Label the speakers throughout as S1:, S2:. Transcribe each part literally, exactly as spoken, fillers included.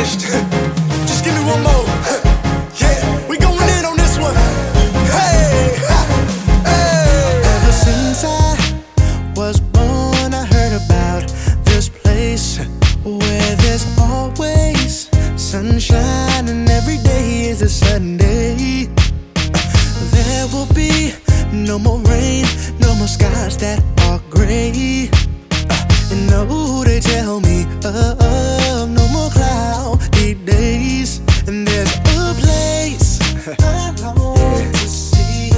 S1: finished. Just give me one more. Yeah, we going in on this one. Hey, hey.
S2: Ever since I was born, I heard about this place where there's always sunshine and every day is a Sunday. There will be no more rain, no more skies that are gray. And no, they tell me of no more cloudy days. And there's a place I long to see.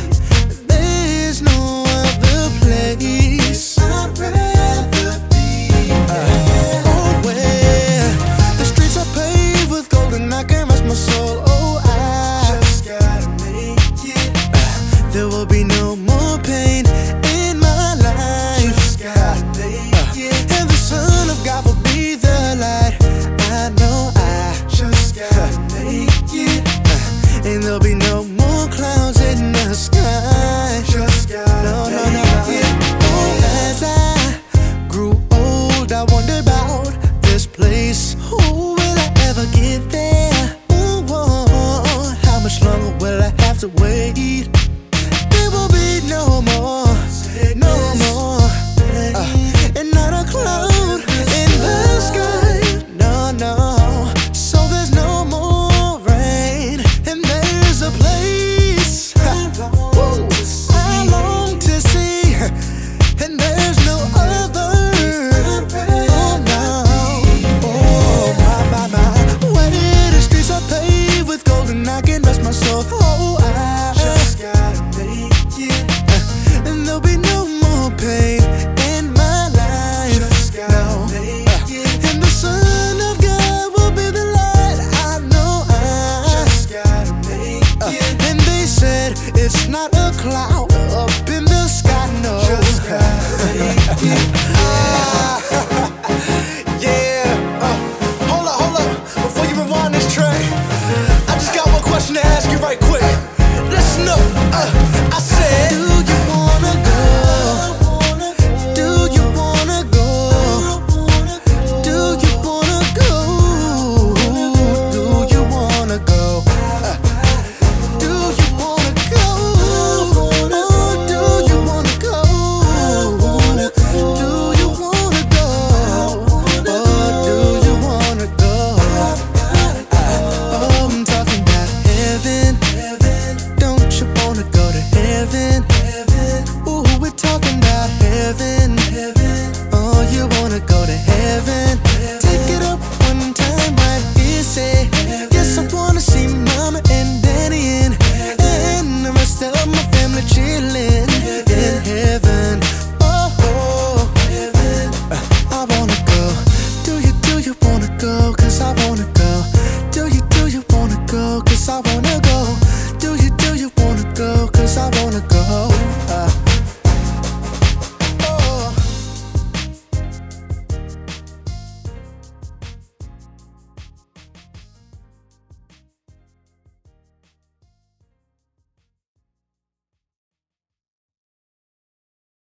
S2: There's no other place I'd rather be. Oh, where the streets are paved with gold and I can rest my soul. Oh, I just gotta make it. There will be no more pain in my life. Just gotta make it. And the Son of God will be the light. I know I just gotta make it. And there'll be no more clouds in the sky. Just gotta no, no, no, make it. Oh, as I grew old, I wondered about this place. Oh, will I ever get there? Oh, oh, how much longer will I have to wait? There will be no more, no more, uh, and not a cloud in the sky. No, no. So there's no more rain, and there's a place woo, I long to see, and there's no other. Oh no, oh my, my, my. Where the streets are paved with gold and I can rest my soul. Oh, I just gotta make it. And there'll be no more pain in my life. Just gotta make it. And the Son of God will be the light. I know I just gotta make it. And they said it's not a cloud up in the sky. No, just gotta make it.
S1: Ah, yeah. Uh, hold up, hold up. Before you rewind this track, I just got one question to ask you right quick. Listen up. Uh, I said,
S2: Do you wanna go? Do you wanna go? Do you wanna go? Do you wanna go? Uh, do you wanna go? Oh, do you wanna go? Do you wanna go? Oh, do you wanna go? Oh, I'm talking about heaven. Don't you wanna go to heaven? Ooh, we're talking about heaven. Oh, you wanna go to heaven? Take it up one time right here, say yes, I wanna see Mama and Daddy and, and the rest of my family chillin' in heaven. Oh, oh, uh, I wanna go. Do you, do you wanna go? 'Cause I wanna go.